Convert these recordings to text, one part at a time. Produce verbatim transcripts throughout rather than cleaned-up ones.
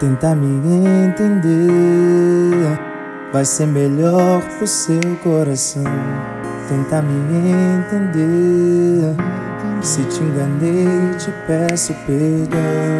Tenta me entender, vai ser melhor pro seu coração. Tenta me entender, se te enganei te peço perdão.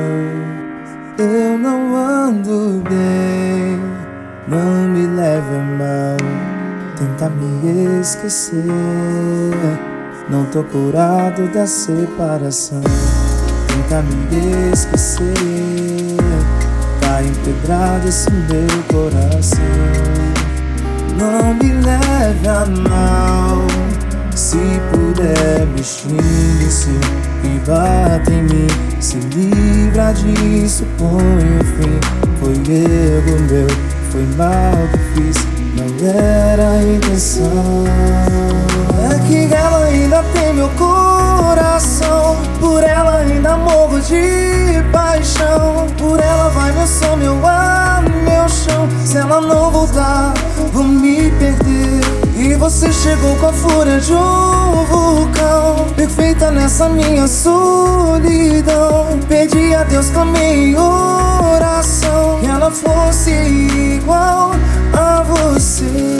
Eu não ando bem, não me leve a mal. Tenta me esquecer, não tô curado da separação. Tenta me esquecer, tá empedrado esse meu coração. Não me leve a mal, se puder me xingue, sim, e bata em mim. Se livra disso, põe o fim. Foi erro meu, foi mal que fiz, não era a intenção. É que ela ainda tem meu coração, por ela ainda morro de paixão. Por ela vai meu som, meu ar, meu chão. Se ela não voltar, vou me perder. E você chegou com a fúria de um vulcão, perfeita nessa minha solidão. Pedi a Deus, clamei em oração, que ela fosse igual a você.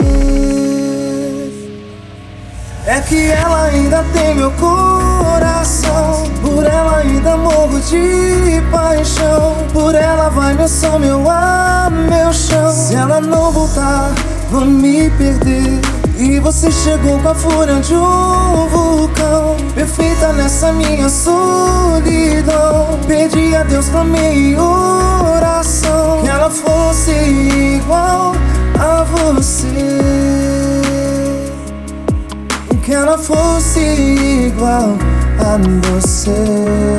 É que ela ainda tem meu coração, por ela ainda morro de paixão. Por ela vai meu som, meu ar, meu chão. Se ela não voltar, vou me perder. E você chegou com a fúria de um vulcão, perfeita nessa minha solidão. Pedi a Deus, clamei em oração, que ela fosse igual a você. Que ela fosse igual a você.